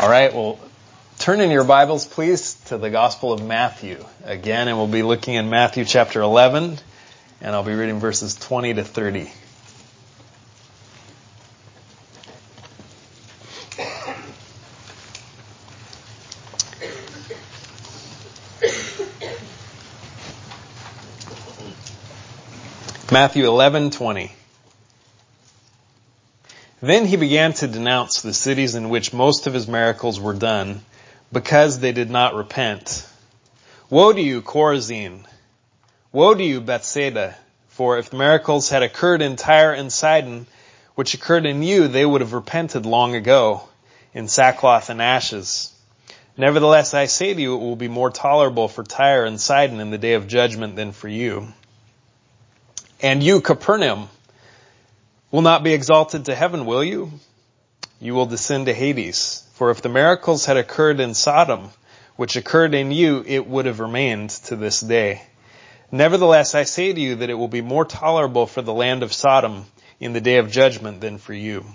All right, well, turn in your Bibles, please, to the Gospel of Matthew again, and we'll be looking in Matthew chapter 11, and I'll be reading verses 20 to 30. Matthew 11:20. Then he began to denounce the cities in which most of his miracles were done, because they did not repent. Woe to you, Chorazin! Woe to you, Bethsaida! For if the miracles had occurred in Tyre and Sidon, which occurred in you, they would have repented long ago, in sackcloth and ashes. Nevertheless, I say to you, it will be more tolerable for Tyre and Sidon in the day of judgment than for you. And you, Capernaum, will not be exalted to heaven, will you? You will descend to Hades. For if the miracles had occurred in Sodom, which occurred in you, it would have remained to this day. Nevertheless, I say to you that it will be more tolerable for the land of Sodom in the day of judgment than for you.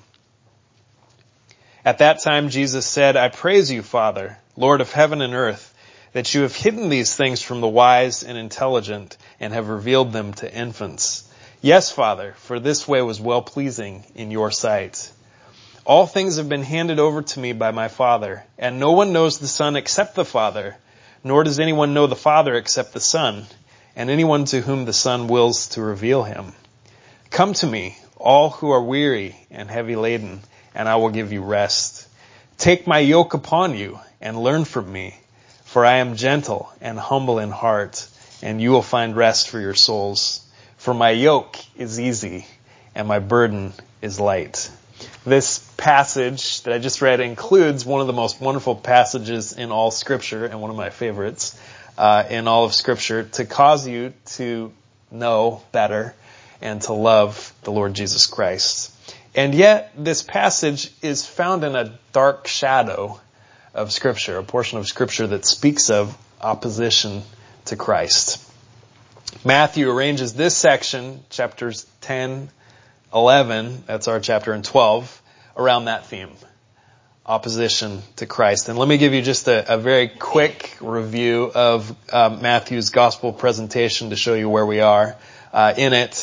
At that time, Jesus said, I praise you, Father, Lord of heaven and earth, that you have hidden these things from the wise and intelligent and have revealed them to infants. Yes, Father, for this way was well-pleasing in your sight. All things have been handed over to me by my Father, and no one knows the Son except the Father, nor does anyone know the Father except the Son, and anyone to whom the Son wills to reveal him. Come to me, all who are weary and heavy laden, and I will give you rest. Take my yoke upon you and learn from me, for I am gentle and humble in heart, and you will find rest for your souls. For my yoke is easy and my burden is light. This passage that I just read includes one of the most wonderful passages in all Scripture, and one of my favorites in all of Scripture, to cause you to know better and to love the Lord Jesus Christ. And yet, this passage is found in a dark shadow of Scripture, a portion of Scripture that speaks of opposition to Christ. Matthew arranges this section, chapters 10, 11, that's our chapter, and 12, around that theme, opposition to Christ. And let me give you just a very quick review of Matthew's gospel presentation to show you where we are in it.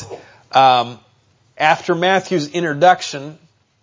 After Matthew's introduction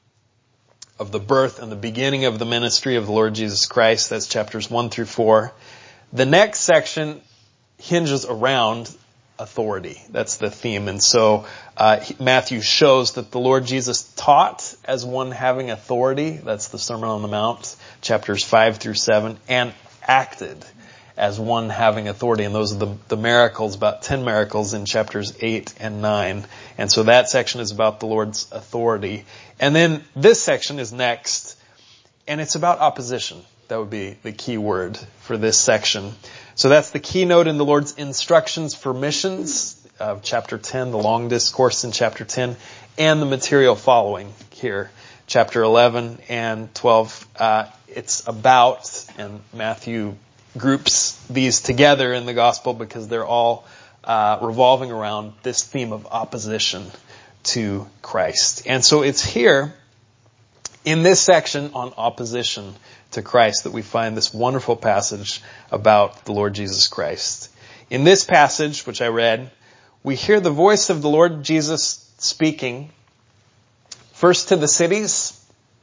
of the birth and the beginning of the ministry of the Lord Jesus Christ, that's chapters 1 through 4, the next section hinges around authority. That's the theme. And so Matthew shows that the Lord Jesus taught as one having authority. That's the Sermon on the Mount, chapters 5 through 7, and acted as one having authority. And those are the miracles, about 10 miracles in chapters 8 and 9. And so that section is about the Lord's authority. And then this section is next, and it's about opposition. That would be the key word for this section. So that's the keynote in the Lord's instructions for missions of chapter 10, the long discourse in chapter 10, and the material following here, chapter 11 and 12. It's about, and Matthew groups these together in the gospel because they're all revolving around this theme of opposition to Christ. And so it's here in this section on opposition to Christ that we find this wonderful passage about the Lord Jesus Christ. In this passage, which I read, we hear the voice of the Lord Jesus speaking, first to the cities,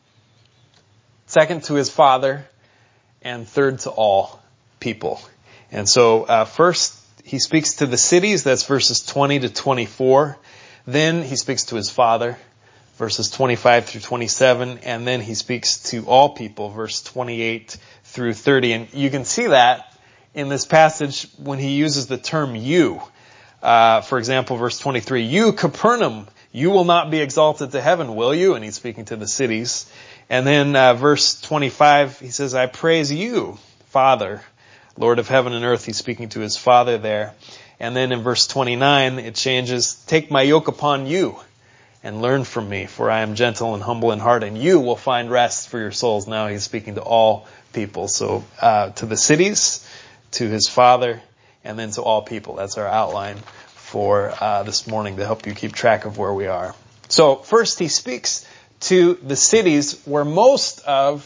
second to his Father, and third to all people. And so first he speaks to the cities, that's verses 20 to 24. Then he speaks to his Father, verses 25 through 27, and then he speaks to all people, verse 28 through 30. And you can see that in this passage when he uses the term you. For example, verse 23, you, Capernaum, you will not be exalted to heaven, will you? And he's speaking to the cities. And then verse 25, he says, I praise you, Father, Lord of heaven and earth. He's speaking to his Father there. And then in verse 29, it changes, take my yoke upon you and learn from me, for I am gentle and humble in heart, and you will find rest for your souls. Now he's speaking to all people. So to the cities, to his Father, and then to all people. That's our outline for this morning to help you keep track of where we are. So first he speaks to the cities where most of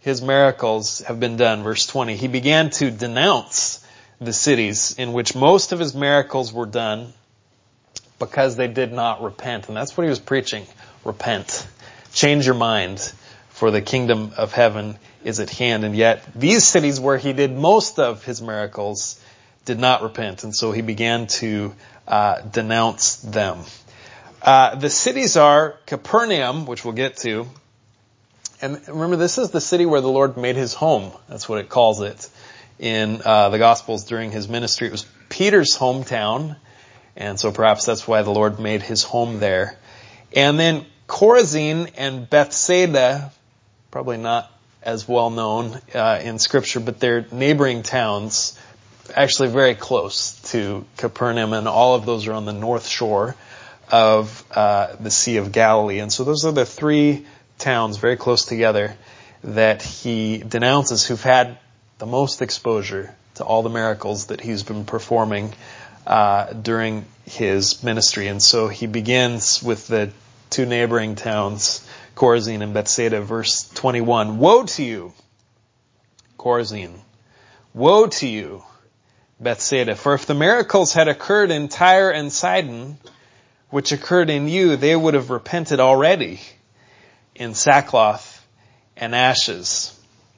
his miracles have been done, verse 20, he began to denounce the cities in which most of his miracles were done because they did not repent. And that's what he was preaching. Repent. Change your mind, for the kingdom of heaven is at hand. And yet these cities where he did most of his miracles did not repent. And so he began to denounce them. The cities are Capernaum, which we'll get to. And remember, this is the city where the Lord made his home. That's what it calls it in the Gospels during his ministry. It was Peter's hometown. And so perhaps that's why the Lord made his home there. And then Chorazin and Bethsaida, probably not as well known in Scripture, but they're neighboring towns, actually very close to Capernaum, and all of those are on the north shore of the Sea of Galilee. And so those are the three towns very close together that he denounces, who've had the most exposure to all the miracles that he's been performing during his ministry. And so he begins with the two neighboring towns, Chorazin and Bethsaida, verse 21. Woe to you, Chorazin! Woe to you, Bethsaida! For if the miracles had occurred in Tyre and Sidon, which occurred in you, they would have repented already in sackcloth and ashes.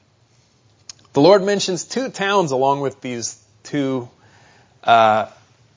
The Lord mentions two towns along with these two towns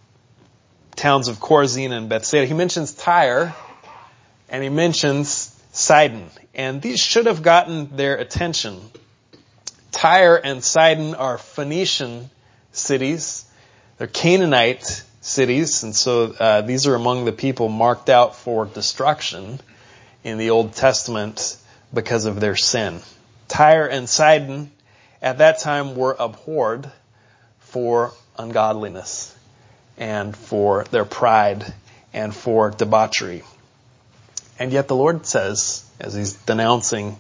of Chorazin and Bethsaida. He mentions Tyre and he mentions Sidon. And these should have gotten their attention. Tyre and Sidon are Phoenician cities. They're Canaanite cities. And so these are among the people marked out for destruction in the Old Testament because of their sin. Tyre and Sidon at that time were abhorred for ungodliness and for their pride and for debauchery. And yet the Lord says, as he's denouncing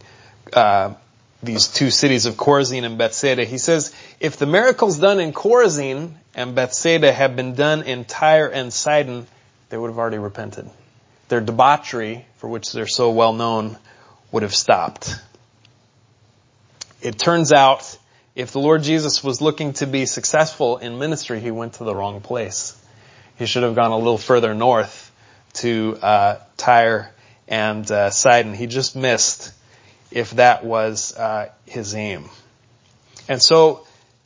these two cities of Chorazin and Bethsaida, he says, if the miracles done in Chorazin and Bethsaida had been done in Tyre and Sidon, they would have already repented. Their debauchery, for which they're so well known, would have stopped. It turns out, if the Lord Jesus was looking to be successful in ministry, he went to the wrong place. He should have gone a little further north to Tyre and Sidon. He just missed if that was his aim. And so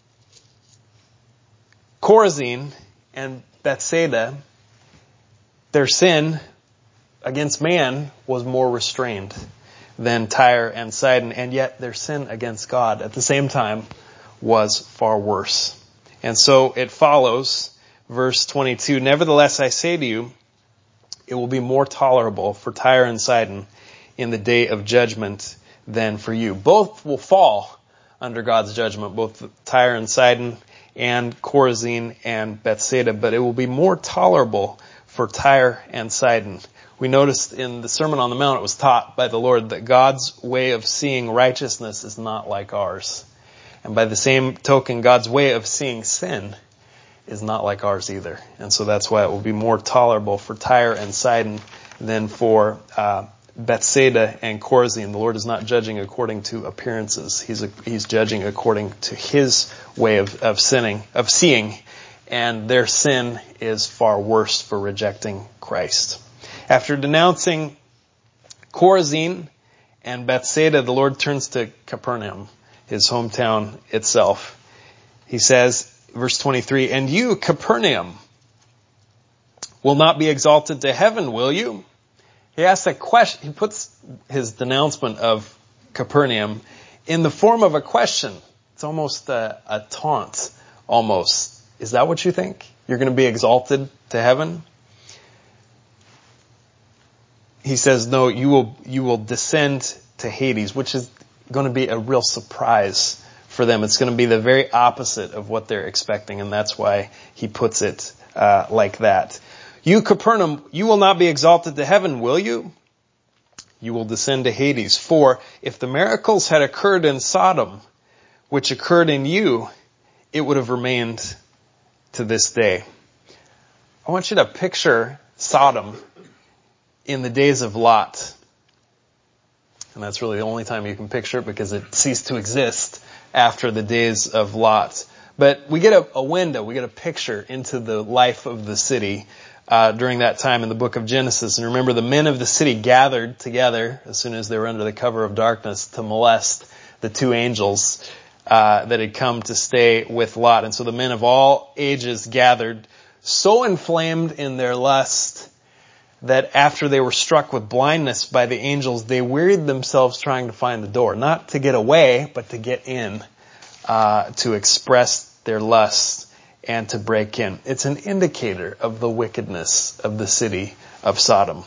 Chorazin and Bethsaida, their sin against man was more restrained than Tyre and Sidon, and yet their sin against God at the same time was far worse. And so it follows, verse 22, nevertheless I say to you, it will be more tolerable for Tyre and Sidon in the day of judgment than for you. Both will fall under God's judgment, both Tyre and Sidon and Chorazin and Bethsaida, but it will be more tolerable for Tyre and Sidon. We noticed in the Sermon on the Mount, it was taught by the Lord that God's way of seeing righteousness is not like ours. And by the same token, God's way of seeing sin is not like ours either. And so that's why it will be more tolerable for Tyre and Sidon than for Bethsaida and Chorazin. The Lord is not judging according to appearances. He's judging according to his way of seeing. And their sin is far worse for rejecting Christ. After denouncing Chorazin and Bethsaida, the Lord turns to Capernaum, his hometown itself. He says, verse 23, and you, Capernaum, will not be exalted to heaven, will you? He asks a question. He puts his denouncement of Capernaum in the form of a question. It's almost a taunt, almost. Is that what you think? You're going to be exalted to heaven? He says, no, you will descend to Hades, which is going to be a real surprise for them. It's going to be the very opposite of what they're expecting, and that's why he puts it like that. You, Capernaum, you will not be exalted to heaven, will you? You will descend to Hades. For if the miracles had occurred in Sodom, which occurred in you, it would have remained to this day. I want you to picture Sodom in the days of Lot. And that's really the only time you can picture it because it ceased to exist after the days of Lot. But we get a window, we get a picture into the life of the city during that time in the book of Genesis. And remember, the men of the city gathered together as soon as they were under the cover of darkness to molest the two angels that had come to stay with Lot. And so the men of all ages gathered, so inflamed in their lust that after they were struck with blindness by the angels, they wearied themselves trying to find the door. Not to get away, but to get in, to express their lust and to break in. It's an indicator of the wickedness of the city of Sodom.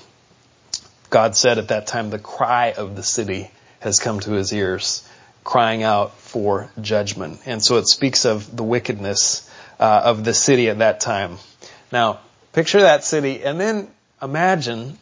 God said at that time, the cry of the city has come to his ears, crying out for judgment. And so it speaks of the wickedness of the city at that time. Now, picture that city, and then imagine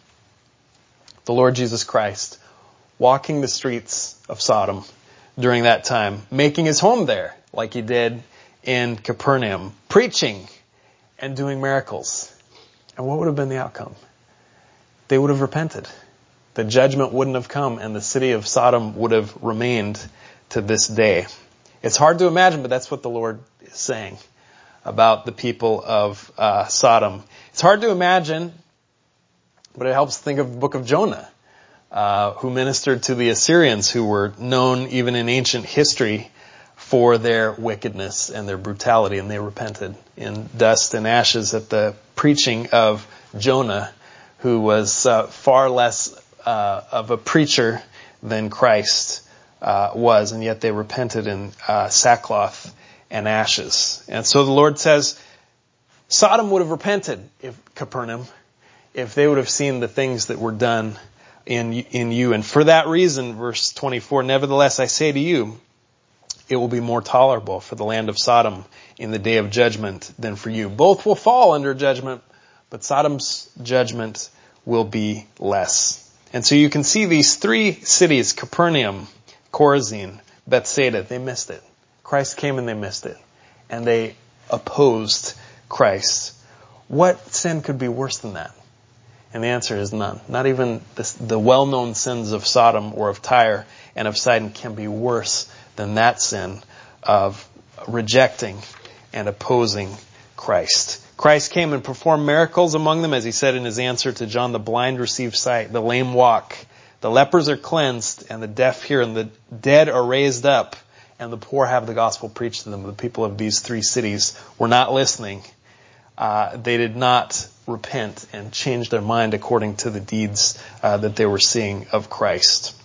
the Lord Jesus Christ walking the streets of Sodom during that time, making his home there, like he did in Capernaum, preaching and doing miracles. And what would have been the outcome? They would have repented. The judgment wouldn't have come, and the city of Sodom would have remained to this day. It's hard to imagine, but that's what the Lord is saying about the people of Sodom. It's hard to imagine, but it helps think of the book of Jonah, who ministered to the Assyrians, who were known even in ancient history for their wickedness and their brutality, and they repented in dust and ashes at the preaching of Jonah, who was far less of a preacher than Christ was, and yet they repented in sackcloth and ashes. And so the Lord says, Sodom would have repented, if Capernaum, if they would have seen the things that were done in you. And for that reason, verse 24, nevertheless I say to you, it will be more tolerable for the land of Sodom in the day of judgment than for you. Both will fall under judgment, but Sodom's judgment will be less. And so you can see these three cities, Capernaum, Chorazin, Bethsaida, they missed it. Christ came and they missed it. And they opposed Christ. What sin could be worse than that? And the answer is none. Not even the well-known sins of Sodom or of Tyre and of Sidon can be worse than that sin of rejecting and opposing Christ. Christ came and performed miracles among them, as he said in his answer to John, the blind receive sight, the lame walk, the lepers are cleansed, and the deaf hear, and the dead are raised up, and the poor have the gospel preached to them. The people of these three cities were not listening. They did not repent and change their mind according to the deeds that they were seeing of Christ.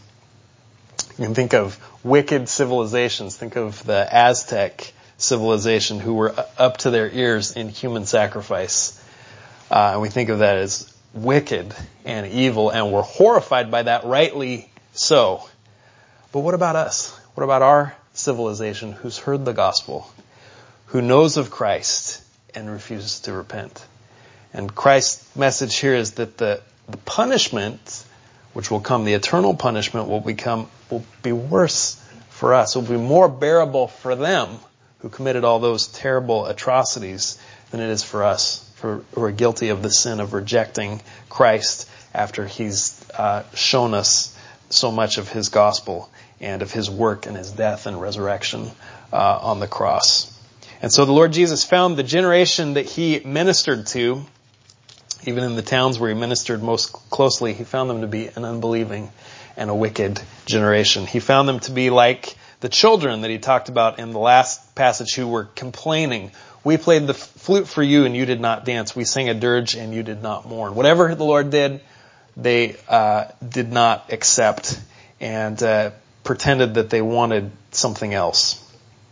You can think of wicked civilizations. Think of the Aztec civilization, who were up to their ears in human sacrifice. And we think of that as wicked and evil, and we're horrified by that, rightly so. But what about us? What about our civilization who's heard the gospel, who knows of Christ and refuses to repent? And Christ's message here is that the punishment which will come, the eternal punishment will be worse for us. It will be more bearable for them who committed all those terrible atrocities than it is for us, who are guilty of the sin of rejecting Christ after he's shown us so much of his gospel and of his work and his death and resurrection on the cross. And so the Lord Jesus found the generation that he ministered to, even in the towns where he ministered most closely, he found them to be an unbelieving and a wicked generation. He found them to be like the children that he talked about in the last passage, who were complaining. We played the flute for you and you did not dance. We sang a dirge and you did not mourn. Whatever the Lord did, they did not accept and pretended that they wanted something else.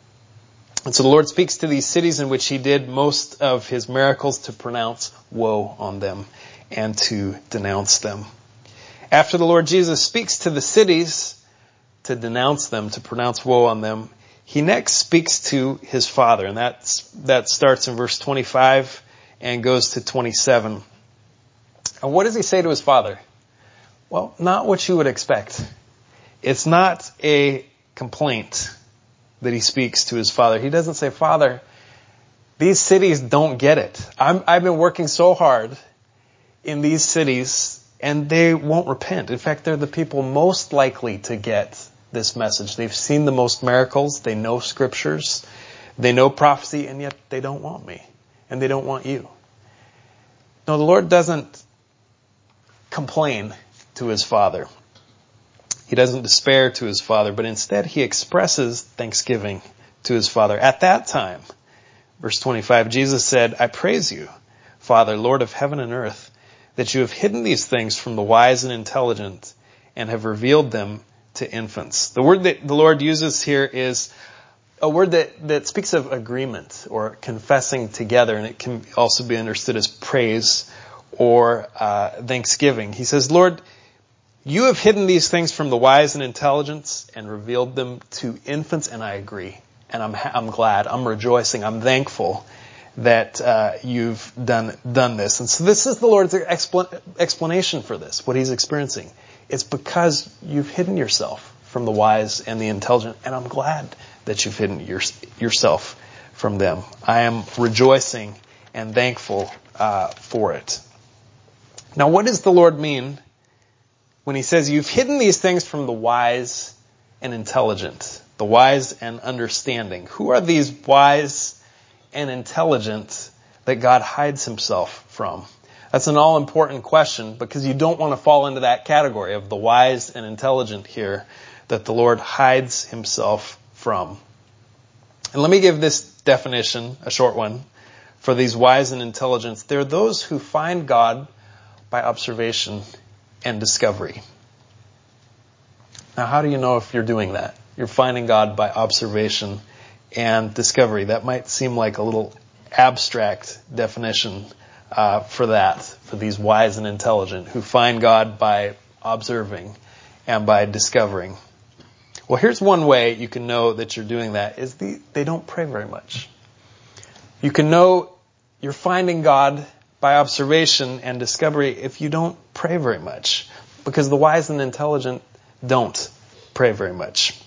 And so the Lord speaks to these cities in which he did most of his miracles to pronounce woe on them and to denounce them. After the Lord Jesus speaks to the cities to denounce them, to pronounce woe on them, he next speaks to his Father. And that starts in verse 25 and goes to 27. And what does he say to his Father? Well, not what you would expect. It's not a complaint that he speaks to his Father. He doesn't say, Father, these cities don't get it. I've been working so hard in these cities and they won't repent. In fact, they're the people most likely to get this message. They've seen the most miracles, they know scriptures, they know prophecy, and yet they don't want me, and they don't want you. No, the Lord doesn't complain to his Father. He doesn't despair to his Father, but instead he expresses thanksgiving to his Father. At that time, verse 25, Jesus said, I praise you, Father, Lord of heaven and earth, that you have hidden these things from the wise and intelligent and have revealed them to infants. The word that the Lord uses here is a word that speaks of agreement or confessing together, and it can also be understood as praise or thanksgiving. He says, Lord, you have hidden these things from the wise and intelligent and revealed them to infants, and I agree. And I'm glad, I'm rejoicing, I'm thankful that you've done this. And so this is the Lord's explanation for this, what he's experiencing. It's because you've hidden yourself from the wise and the intelligent, and I'm glad that you've hidden yourself from them. I am rejoicing and thankful for it. Now, what does the Lord mean when he says you've hidden these things from the wise and intelligent, the wise and understanding? Who are these wise and intelligent that God hides himself from? That's an all-important question, because you don't want to fall into that category of the wise and intelligent here that the Lord hides himself from. And let me give this definition, a short one, for these wise and intelligent. They're those who find God by observation and discovery. Now, how do you know if you're doing that? You're finding God by observation and discovery. That might seem like a little abstract definition for these wise and intelligent who find God by observing and by discovering. Well, here's one way you can know that you're doing that is they don't pray very much. You can know you're finding God by observation and discovery if you don't pray very much, because the wise and intelligent don't pray very much.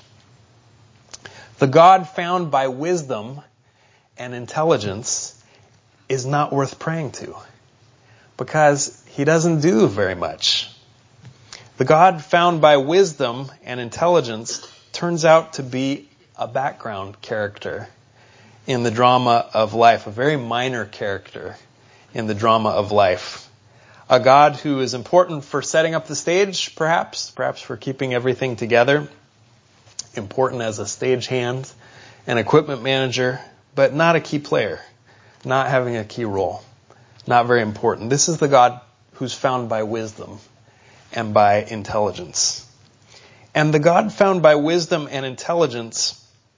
The God found by wisdom and intelligence is not worth praying to, because he doesn't do very much. The God found by wisdom and intelligence turns out to be a background character in the drama of life, a very minor character in the drama of life. A God who is important for setting up the stage, perhaps for keeping everything together, important as a stagehand, an equipment manager, but not a key player, not having a key role, not very important. This is the God who's found by wisdom and by intelligence. And the God found by wisdom and intelligence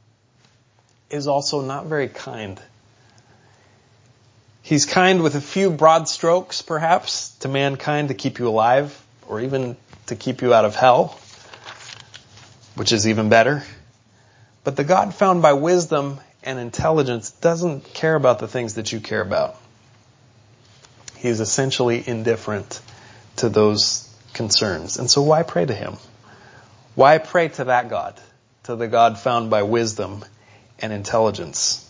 is also not very kind. He's kind with a few broad strokes, perhaps, to mankind to keep you alive, or even to keep you out of hell, which is even better. But the God found by wisdom and intelligence doesn't care about the things that you care about. He is essentially indifferent to those concerns. And so why pray to him? Why pray to that God, to the God found by wisdom and intelligence?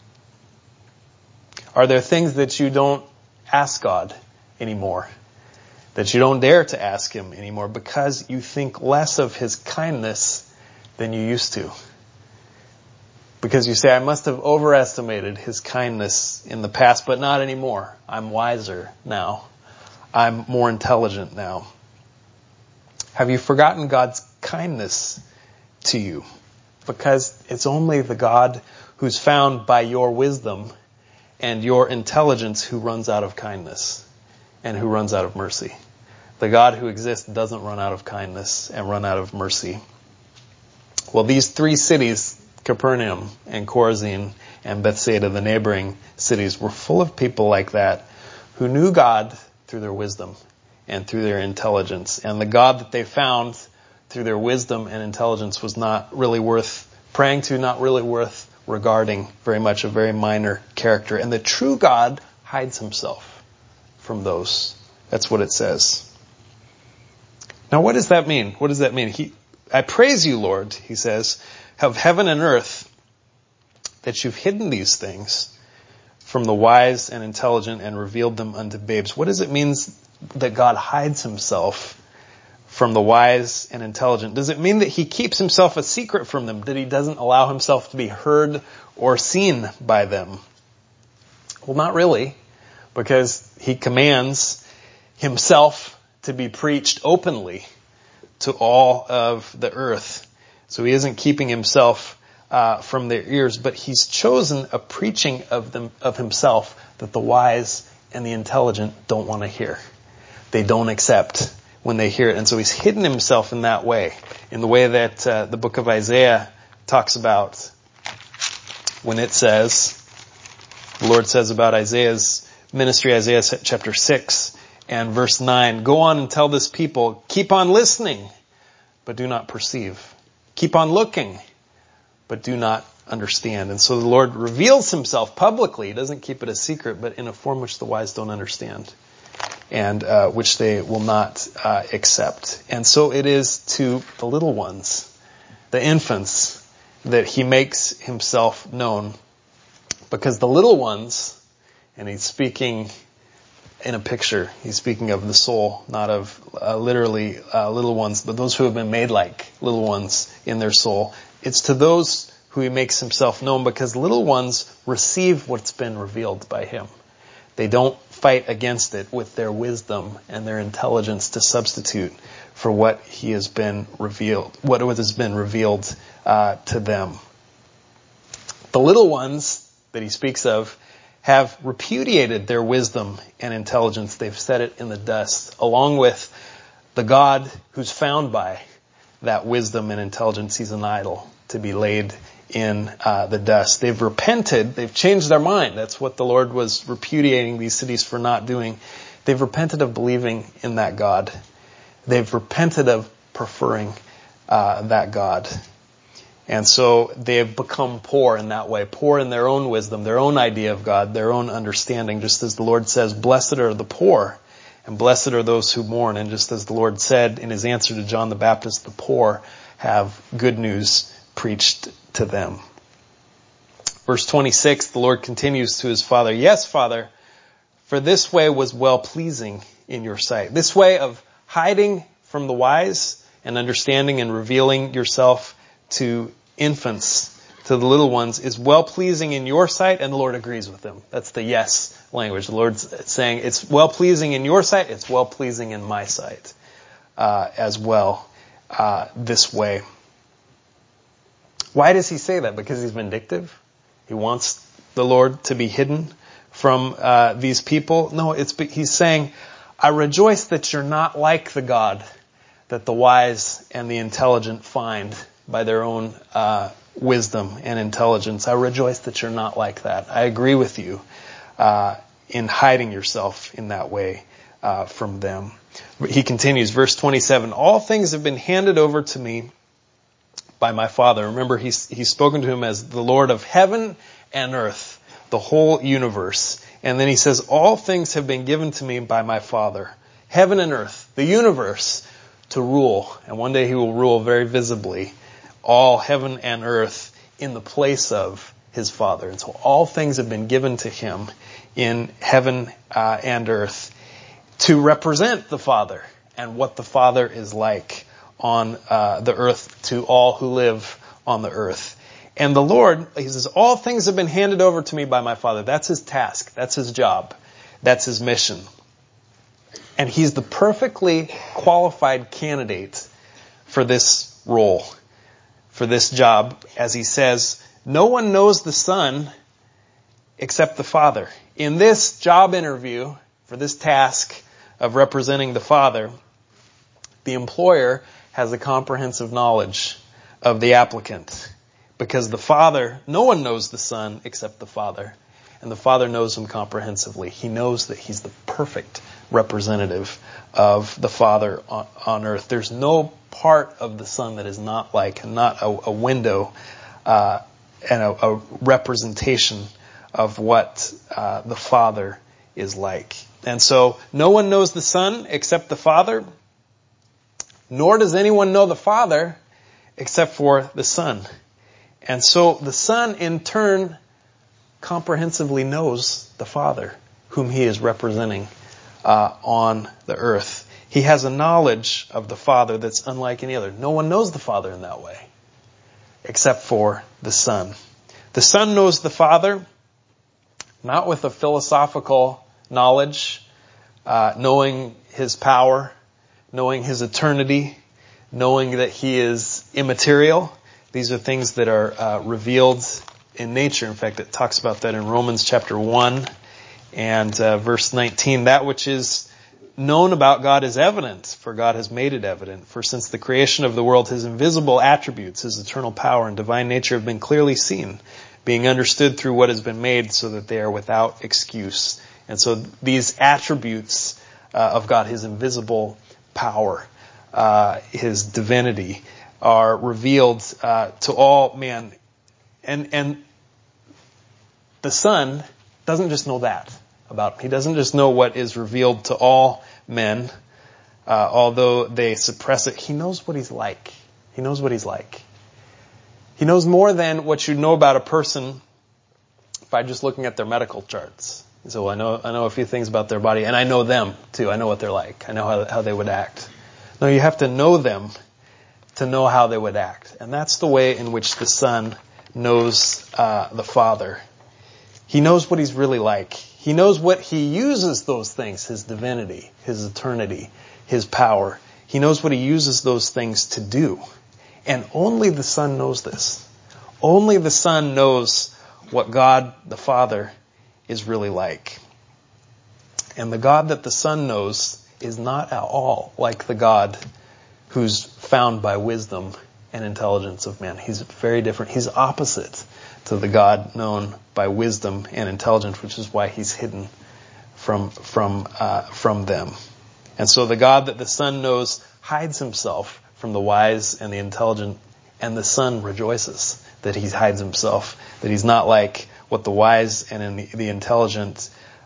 Are there things that you don't ask God anymore, that you don't dare to ask him anymore because you think less of his kindness than you used to? Because you say, I must have overestimated his kindness in the past, but not anymore. I'm wiser now. I'm more intelligent now. Have you forgotten God's kindness to you? Because it's only the God who's found by your wisdom and your intelligence who runs out of kindness and who runs out of mercy. The God who exists doesn't run out of kindness and run out of mercy. Well, these three cities, Capernaum and Chorazin and Bethsaida, the neighboring cities, were full of people like that who knew God through their wisdom and through their intelligence. And the God that they found through their wisdom and intelligence was not really worth praying to, not really worth regarding very much, a very minor character. And the true God hides himself from those. That's what it says. Now, what does that mean? What does that mean? I praise you, Lord, he says, of heaven and earth, that you've hidden these things from the wise and intelligent and revealed them unto babes. What does it mean that God hides himself from the wise and intelligent? Does it mean that he keeps himself a secret from them, that he doesn't allow himself to be heard or seen by them? Well, not really, because he commands himself to be preached openly to all of the earth. So he isn't keeping himself from their ears, but he's chosen a preaching of himself that the wise and the intelligent don't want to hear. They don't accept when they hear it. And so he's hidden himself in that way, in the way that the book of Isaiah talks about when it says, the Lord says about Isaiah's ministry, Isaiah chapter 6 and verse 9, "Go on and tell this people, keep on listening, but do not perceive. Keep on looking, but do not understand." And so the Lord reveals himself publicly. He doesn't keep it a secret, but in a form which the wise don't understand, and which they will not accept. And so it is to the little ones, the infants, that he makes himself known. Because the little ones, and he's speaking in a picture, he's speaking of the soul, not of literally little ones, but those who have been made like little ones in their soul. It's to those who he makes himself known, because little ones receive what's been revealed by him. They don't fight against it with their wisdom and their intelligence to substitute for what has been revealed to them. The little ones that he speaks of have repudiated their wisdom and intelligence. They've set it in the dust, along with the God who's found by that wisdom and intelligence. He's an idol to be laid in the dust. They've repented. They've changed their mind. That's what the Lord was repudiating these cities for not doing. They've repented of believing in that God. They've repented of preferring that God. And so they have become poor in that way, poor in their own wisdom, their own idea of God, their own understanding, just as the Lord says, "Blessed are the poor, and blessed are those who mourn." And just as the Lord said in his answer to John the Baptist, the poor have good news preached to them. Verse 26, the Lord continues to his Father, "Yes, Father, for this way was well-pleasing in your sight." This way of hiding from the wise and understanding and revealing yourself to infants, to the little ones, is well-pleasing in your sight, and the Lord agrees with them. That's the yes language. The Lord's saying, it's well-pleasing in your sight, it's well-pleasing in my sight as well, this way. Why does he say that? Because he's vindictive? He wants the Lord to be hidden from these people? No, he's saying, I rejoice that you're not like the God that the wise and the intelligent find by their own wisdom and intelligence. I rejoice that you're not like that. I agree with you in hiding yourself in that way from them. He continues, verse 27, "All things have been handed over to me by my Father." Remember, he's spoken to him as the Lord of heaven and earth, the whole universe. And then he says, "All things have been given to me by my Father." Heaven and earth, the universe, to rule. And one day he will rule very visibly all heaven and earth in the place of his Father. And so all things have been given to him in heaven and earth to represent the Father and what the Father is like on the earth to all who live on the earth. And the Lord, he says, all things have been handed over to me by my Father. That's his task. That's his job. That's his mission. And he's the perfectly qualified candidate for this role, for this job. As he says, no one knows the Son except the Father. In this job interview, for this task of representing the Father, the employer has a comprehensive knowledge of the applicant. Because the Father, no one knows the Son except the Father. And the Father knows him comprehensively. He knows that he's the perfect representative of the Father on earth. There's no part of the Son that is not like, not a window and a representation of what the Father is like. And so no one knows the Son except the Father, nor does anyone know the Father except for the Son. And so the Son in turn comprehensively knows the Father, whom he is representing on the earth. He has a knowledge of the Father that's unlike any other. No one knows the Father in that way, except for the Son. The Son knows the Father, not with a philosophical knowledge, knowing His power, knowing His eternity, knowing that He is immaterial. These are things that are revealed in nature. In fact, it talks about that in Romans chapter 1 and verse 19. That which is known about God is evident, for God has made it evident. For since the creation of the world, His invisible attributes, His eternal power and divine nature have been clearly seen, being understood through what has been made, so that they are without excuse. And so these attributes of God, His invisible power, His divinity, are revealed to all man. And the Son doesn't just know that about Him. He doesn't just know what is revealed to all men, although they suppress it. He knows what He's like. He knows what He's like. He knows more than what you know about a person by just looking at their medical charts. So I know a few things about their body, and I know them too. I know what they're like. I know how they would act. No, you have to know them to know how they would act. And that's the way in which the Son knows the Father. He knows what He's really like. He knows what He uses those things, His divinity, His eternity, His power. He knows what He uses those things to do. And only the Son knows this. Only the Son knows what God the Father is really like. And the God that the Son knows is not at all like the God who's found by wisdom and intelligence of man. He's very different. He's opposite to the God known by wisdom and intelligence, which is why He's hidden from them. And so the God that the Son knows hides Himself from the wise and the intelligent, and the Son rejoices that He hides Himself, that He's not like what the wise and the intelligent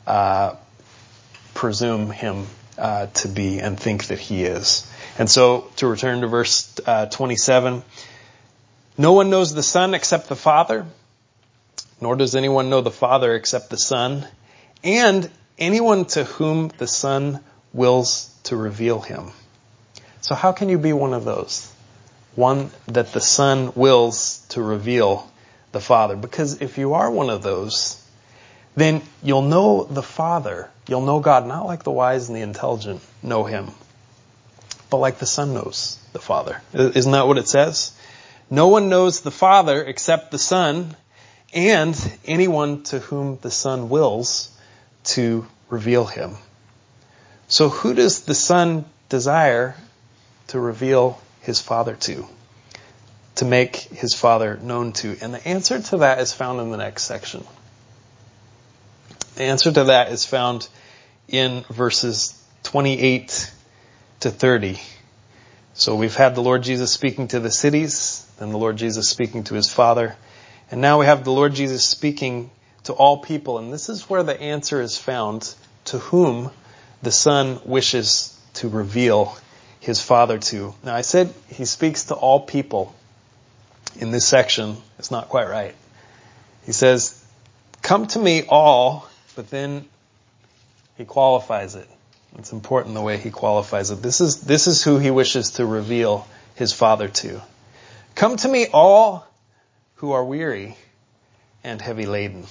presume Him to be and think that He is. And so, to return to verse 27, no one knows the Son except the Father, nor does anyone know the Father except the Son, and anyone to whom the Son wills to reveal Him. So how can you be one of those? One that the Son wills to reveal the Father. Because if you are one of those, then you'll know the Father. You'll know God not like the wise and the intelligent know Him, but like the Son knows the Father. Isn't that what it says? No one knows the Father except the Son, and anyone to whom the Son wills to reveal Him. So who does the Son desire to reveal His Father to make His Father known to? And the answer to that is found in the next section. The answer to that is found in verses 28 to 30. So we've had the Lord Jesus speaking to the cities, then the Lord Jesus speaking to His Father, and now we have the Lord Jesus speaking to all people. And this is where the answer is found, to whom the Son wishes to reveal His Father to. Now I said He speaks to all people in this section. It's not quite right. He says, come to me all, but then He qualifies it. It's important the way He qualifies it. This is who He wishes to reveal His Father to. Come to me all who are weary and heavy laden.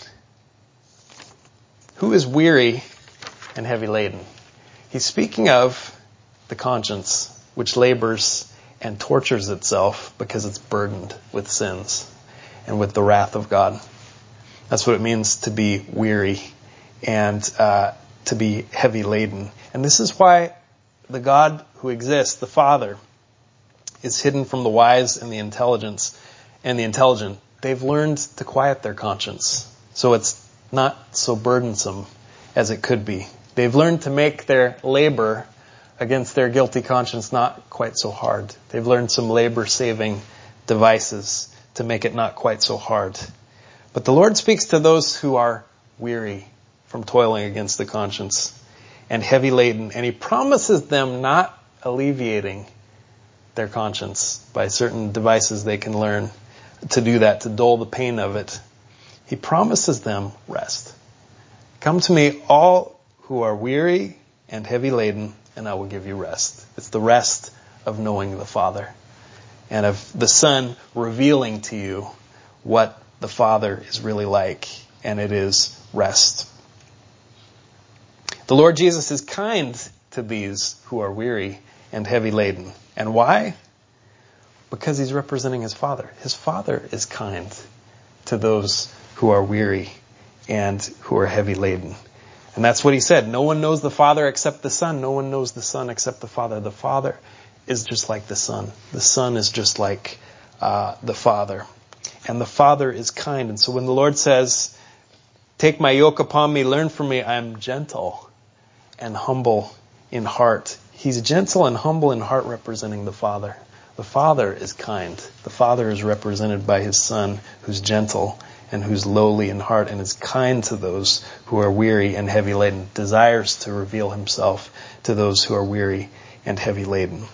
Who is weary and heavy laden? He's speaking of the conscience, which labors and tortures itself because it's burdened with sins and with the wrath of God. That's what it means to be weary and to be heavy laden. And this is why the God who exists, the Father, is hidden from the wise and the intelligent. They've learned to quiet their conscience, so it's not so burdensome as it could be. They've learned to make their labor against their guilty conscience not quite so hard. They've learned some labor-saving devices to make it not quite so hard. But the Lord speaks to those who are weary from toiling against the conscience and heavy laden, and He promises them not alleviating their conscience by certain devices they can learn to do that, to dull the pain of it. He promises them rest. Come to me all who are weary and heavy laden, and I will give you rest. It's the rest of knowing the Father and of the Son revealing to you what the Father is really like, and it is rest. The Lord Jesus is kind to these who are weary and heavy laden. And why? Because he's representing his Father. His Father is kind to those who are weary and who are heavy laden. And that's what he said. No one knows the Father except the Son. No one knows the Son except the Father. The Father is just like the Son. The Son is just like the Father. And the Father is kind. And so when the Lord says, take my yoke upon me, learn from me, I am gentle and humble in heart. He's gentle and humble in heart, representing the Father. The Father is kind. The Father is represented by his Son, who's gentle and who's lowly in heart and is kind to those who are weary and heavy laden, desires to reveal himself to those who are weary and heavy laden.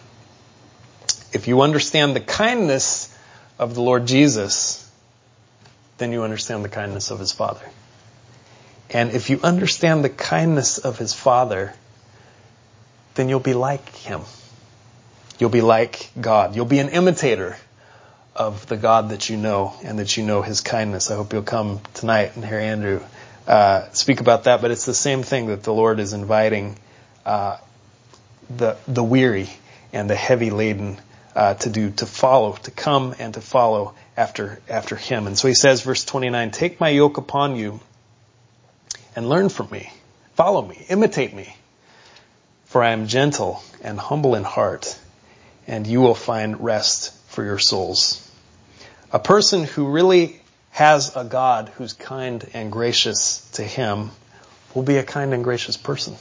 If you understand the kindness of the Lord Jesus, then you understand the kindness of his Father. And if you understand the kindness of his Father, then you'll be like him. You'll be like God. You'll be an imitator of the God that you know, and that you know his kindness. I hope you'll come tonight and hear Andrew speak about that. But it's the same thing that the Lord is inviting the weary and the heavy laden to do, to follow, to come and to follow after him. And so he says, verse 29, take my yoke upon you and learn from me. Follow me, imitate me. For I am gentle and humble in heart, and you will find rest for your souls. A person who really has a God who's kind and gracious to him will be a kind and gracious person.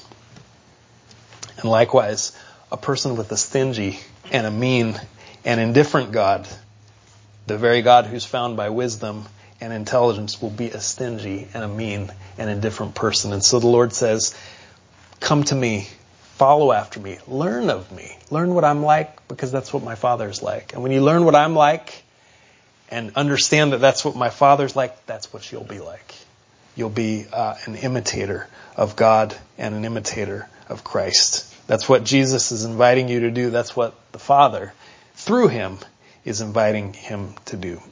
And likewise, a person with a stingy and a mean and indifferent God, the very God who's found by wisdom and intelligence, will be a stingy and a mean and indifferent person. And so the Lord says, come to me, follow after me, learn of me, learn what I'm like, because that's what my Father's like. And when you learn what I'm like and understand that that's what my Father's like, that's what you'll be like. You'll be an imitator of God and an imitator of Christ. That's what Jesus is inviting you to do. That's what the Father, through him, is inviting you to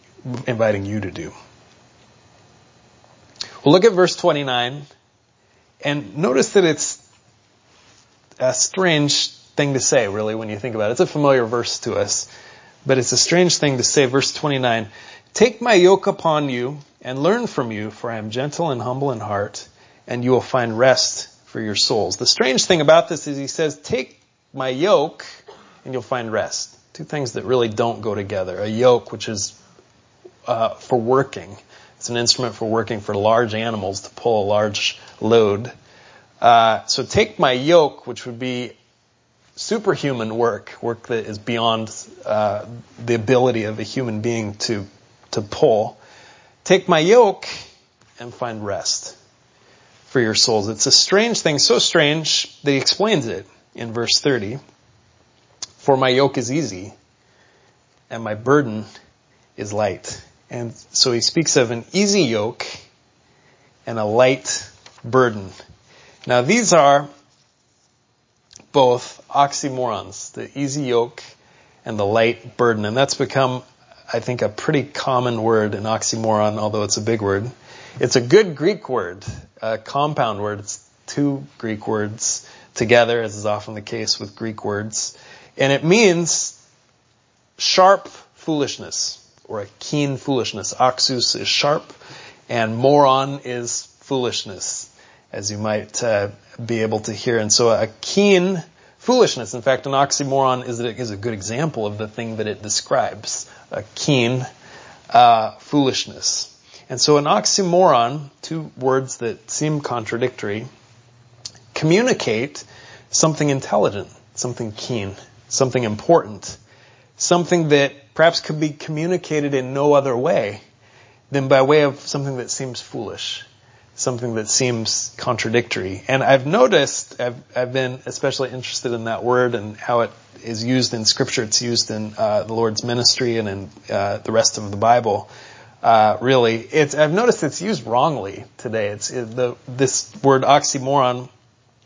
do. Well, look at verse 29, and notice that it's a strange thing to say, really, when you think about it. It's a familiar verse to us, but it's a strange thing to say. Verse 29, take my yoke upon you and learn from you, for I am gentle and humble in heart, and you will find rest for your souls. The strange thing about this is he says, take my yoke and you'll find rest. Two things that really don't go together. A yoke, which is for working. It's an instrument for working for large animals to pull a large load. So take my yoke, which would be superhuman work that is beyond the ability of a human being to pull. Take my yoke and find rest for your souls. It's a strange thing, so strange that he explains it in verse 30. For my yoke is easy and my burden is light. And so he speaks of an easy yoke and a light burden. Now these are both oxymorons, the easy yoke and the light burden. And that's become, I think, a pretty common word, an oxymoron, although it's a big word. It's a good Greek word, a compound word. It's two Greek words together, as is often the case with Greek words. And it means sharp foolishness, or a keen foolishness. Oxus is sharp, and moron is foolishness, as you might be able to hear. And so a keen foolishness, in fact, an oxymoron is a good example of the thing that it describes, a keen foolishness. And so an oxymoron, two words that seem contradictory, communicate something intelligent, something keen, something important, something that perhaps could be communicated in no other way than by way of something that seems foolish, something that seems contradictory. And I've noticed, I've been especially interested in that word and how it is used in Scripture. It's used in the Lord's ministry and in the rest of the Bible. Really, I've noticed it's used wrongly today. This word oxymoron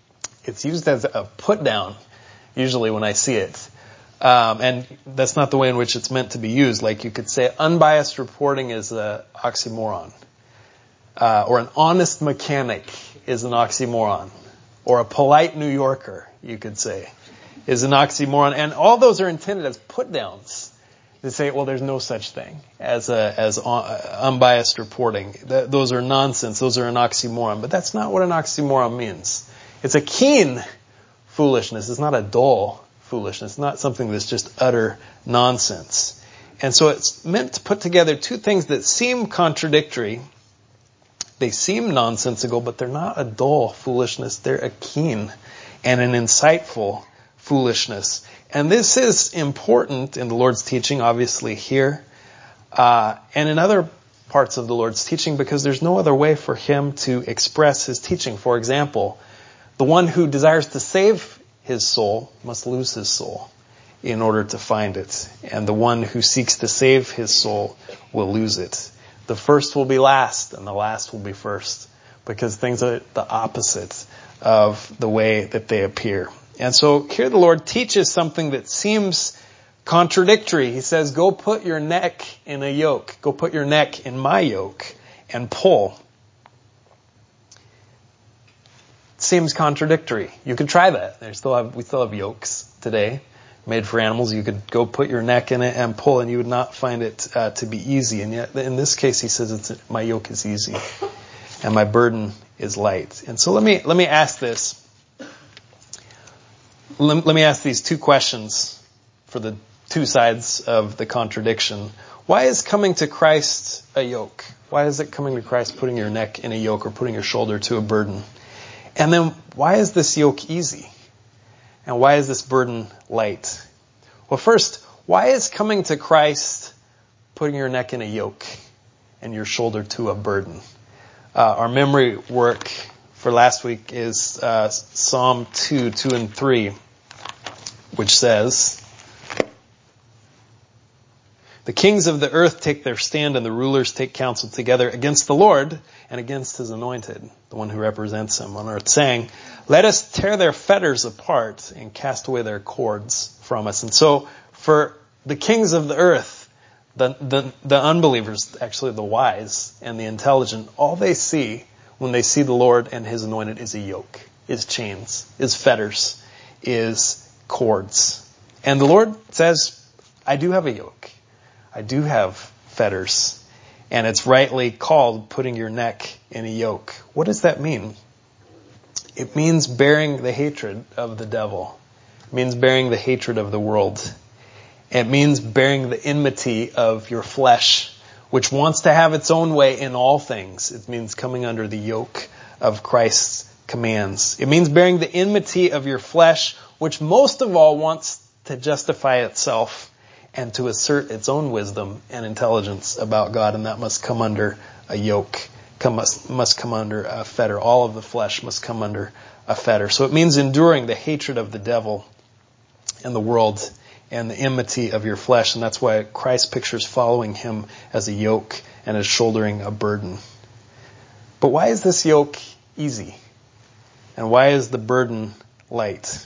It's used as a put down, usually when I see it. And that's not the way in which it's meant to be used. Like you could say unbiased reporting is an oxymoron. Or an honest mechanic is an oxymoron. Or a polite New Yorker, you could say, is an oxymoron. And all those are intended as put downs. To say, well, there's no such thing as unbiased reporting. Those are nonsense. Those are an oxymoron. But that's not what an oxymoron means. It's a keen foolishness. It's not a dull foolishness. It's not something that's just utter nonsense. And so it's meant to put together two things that seem contradictory. They seem nonsensical, but they're not a dull foolishness. They're a keen and an insightful foolishness. And this is important in the Lord's teaching, obviously here, and in other parts of the Lord's teaching, because there's no other way for him to express his teaching. For example, the one who desires to save his soul must lose his soul in order to find it. And the one who seeks to save his soul will lose it. The first will be last, and the last will be first, because things are the opposite of the way that they appear. And so here the Lord teaches something that seems contradictory. He says, go put your neck in a yoke. Go put your neck in my yoke and pull. It seems contradictory. You could try that. We still have yokes today made for animals. You could go put your neck in it and pull, and you would not find it to be easy. And yet in this case he says my yoke is easy and my burden is light. And so let me ask this. Let me ask these two questions for the two sides of the contradiction. Why is coming to Christ a yoke? Why is it coming to Christ putting your neck in a yoke or putting your shoulder to a burden? And then why is this yoke easy? And why is this burden light? Well, first, why is coming to Christ putting your neck in a yoke and your shoulder to a burden? Our memory work for last week is Psalm 2 and 3, which says, the kings of the earth take their stand and the rulers take counsel together against the Lord and against his anointed, the one who represents him on earth, saying, let us tear their fetters apart and cast away their cords from us. And so for the kings of the earth, the unbelievers, actually the wise and the intelligent, all they see when they see the Lord and his anointed is a yoke, is chains, is fetters, is cords. And the Lord says, I do have a yoke. I do have fetters. And it's rightly called putting your neck in a yoke. What does that mean? It means bearing the hatred of the devil. It means bearing the hatred of the world. It means bearing the enmity of your flesh, which wants to have its own way in all things. It means coming under the yoke of Christ's commands. It means bearing the enmity of your flesh, which most of all wants to justify itself and to assert its own wisdom and intelligence about God, and that must come under a yoke, must come under a fetter. All of the flesh must come under a fetter. So it means enduring the hatred of the devil and the world and the enmity of your flesh. And that's why Christ pictures following him as a yoke and as shouldering a burden. But why is this yoke easy? And why is the burden light?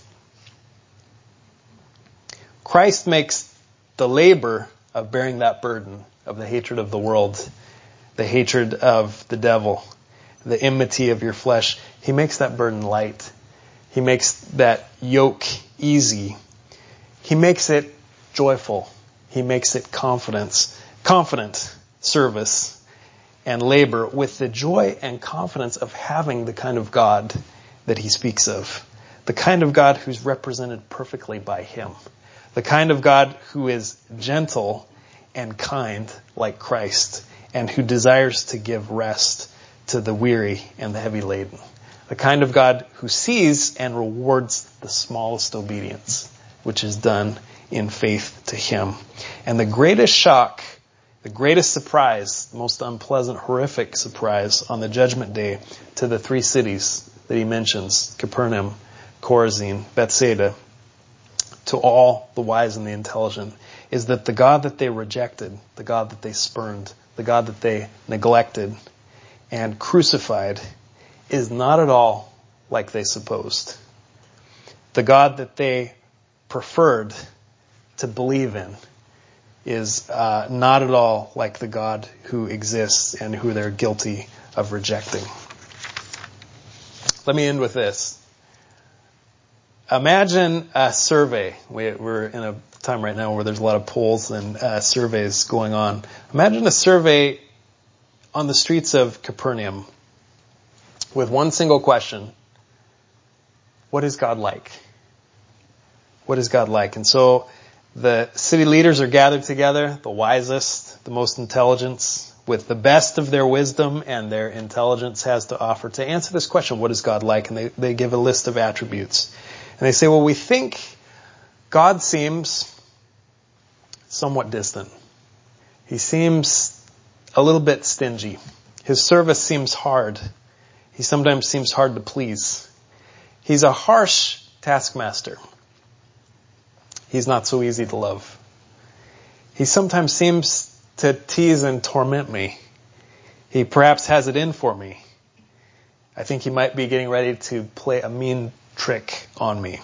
Christ makes the labor of bearing that burden of the hatred of the world, the hatred of the devil, the enmity of your flesh, he makes that burden light. He makes that yoke easy. He makes it joyful. He makes it confident service and labor with the joy and confidence of having the kind of God that he speaks of. The kind of God who's represented perfectly by him. The kind of God who is gentle and kind like Christ, and who desires to give rest to the weary and the heavy laden. The kind of God who sees and rewards the smallest obedience, which is done in faith to him. And the greatest shock, the greatest surprise, the most unpleasant, horrific surprise on the judgment day to the three cities that he mentions, Capernaum, Chorazin, Bethsaida, to all the wise and the intelligent, is that the God that they rejected, the God that they spurned, the God that they neglected and crucified is not at all like they supposed. the God that they preferred to believe in is not at all like the God who exists and who they're guilty of rejecting. Let me end with this. Imagine a survey. We're in a time right now where there's a lot of polls and surveys going on. Imagine a survey on the streets of Capernaum with one single question. What is God like? What is God like? And so the city leaders are gathered together, the wisest, the most intelligent, with the best of their wisdom and their intelligence has to offer to answer this question, what is God like? And they give a list of attributes. And they say, well, we think God seems somewhat distant. He seems a little bit stingy. His service seems hard. He sometimes seems hard to please. He's a harsh taskmaster. He's not so easy to love. He sometimes seems to tease and torment me. He perhaps has it in for me. I think he might be getting ready to play a mean trick on me.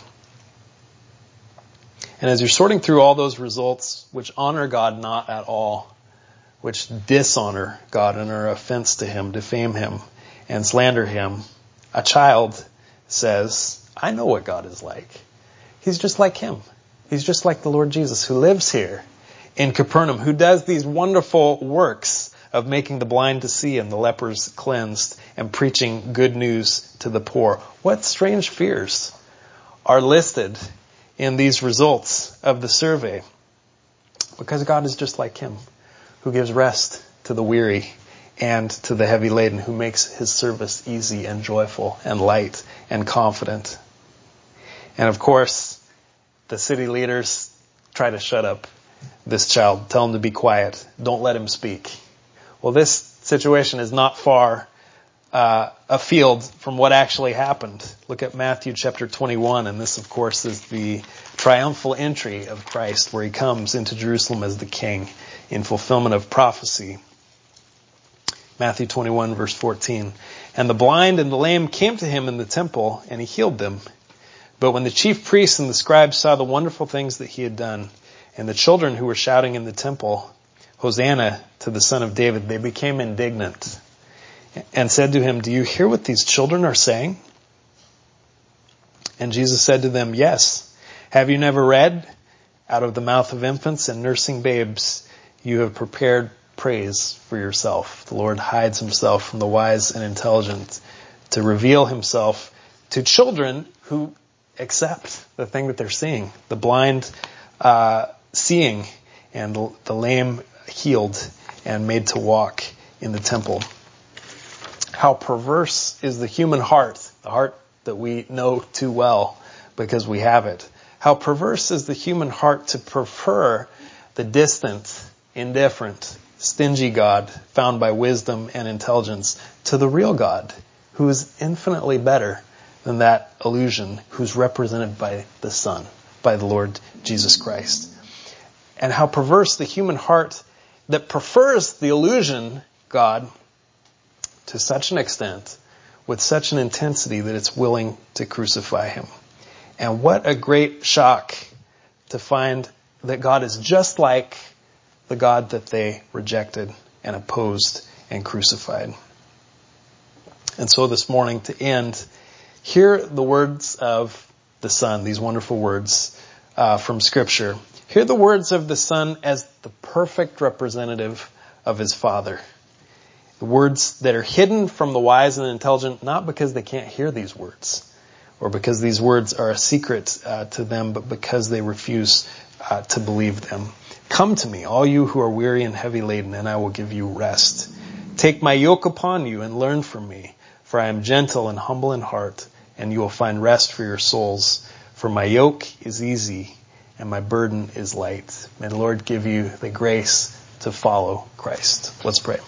And as you're sorting through all those results, which honor God not at all, which dishonor God and are offense to him, defame him, and slander him, a child says, I know what God is like. He's just like him. He's just like the Lord Jesus who lives here in Capernaum, who does these wonderful works of making the blind to see and the lepers cleansed and preaching good news to the poor. What strange fears are listed in these results of the survey? Because God is just like him, who gives rest to the weary and to the heavy laden, who makes his service easy and joyful and light and confident. And of course, the city leaders try to shut up this child, tell him to be quiet, don't let him speak. Well, this situation is not far afield from what actually happened. Look at Matthew chapter 21, and this, of course, is the triumphal entry of Christ, where he comes into Jerusalem as the king in fulfillment of prophecy. Matthew 21, verse 14. And the blind and the lame came to him in the temple, and he healed them. But when the chief priests and the scribes saw the wonderful things that he had done, and the children who were shouting in the temple, Hosanna to the Son of David, they became indignant and said to him, do you hear what these children are saying? And Jesus said to them, yes. Have you never read, out of the mouth of infants and nursing babes, you have prepared praise for yourself. The Lord hides himself from the wise and intelligent to reveal himself to children who accept the thing that they're seeing. The blind seeing, and the lame healed and made to walk in the temple. How perverse is the human heart, the heart that we know too well because we have it. How perverse is the human heart to prefer the distant, indifferent, stingy God found by wisdom and intelligence to the real God, who is infinitely better than that illusion, who's represented by the Son, by the Lord Jesus Christ. And how perverse the human heart that prefers the illusion God to such an extent, with such an intensity that it's willing to crucify him. And what a great shock to find that God is just like the God that they rejected and opposed and crucified. And so this morning, to end, hear the words of the Son, these wonderful words from Scripture. Hear the words of the Son as the perfect representative of his Father. The words that are hidden from the wise and intelligent, not because they can't hear these words, or because these words are a secret to them, but because they refuse to believe them. Come to me, all you who are weary and heavy laden, and I will give you rest. Take my yoke upon you and learn from me, for I am gentle and humble in heart, and you will find rest for your souls. For my yoke is easy and my burden is light. May the Lord give you the grace to follow Christ. Let's pray.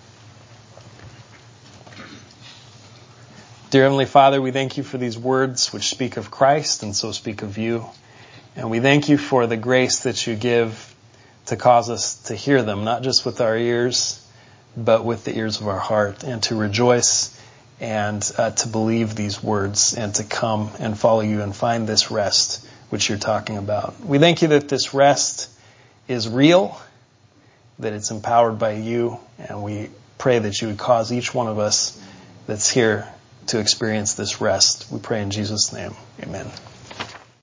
Dear Heavenly Father, we thank you for these words which speak of Christ and so speak of you. And we thank you for the grace that you give to cause us to hear them, not just with our ears, but with the ears of our heart, and to rejoice and to believe these words and to come and follow you and find this rest which you're talking about. We thank you that this rest is real, that it's empowered by you, and we pray that you would cause each one of us that's here to experience this rest. We pray in Jesus' name. Amen.